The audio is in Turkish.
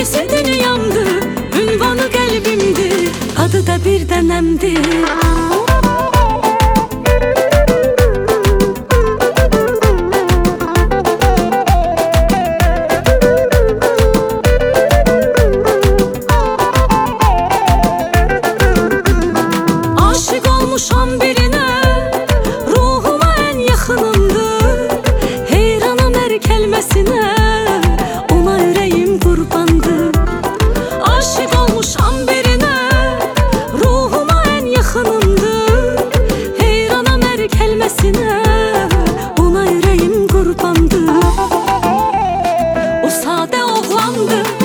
Sesi dünyamdı, ünvanı kalbimdi, adı da bir denemdi. Aşık olmuşam birine, ruhuma en yakınımdı. Heyranım her kelimesine, ona yüreğim kurbandı. Aşık olmuşam birine, ruhuma en yakınımdı. Heyranım her kelimesine, ona yüreğim kurbandı. O sade oğlandı,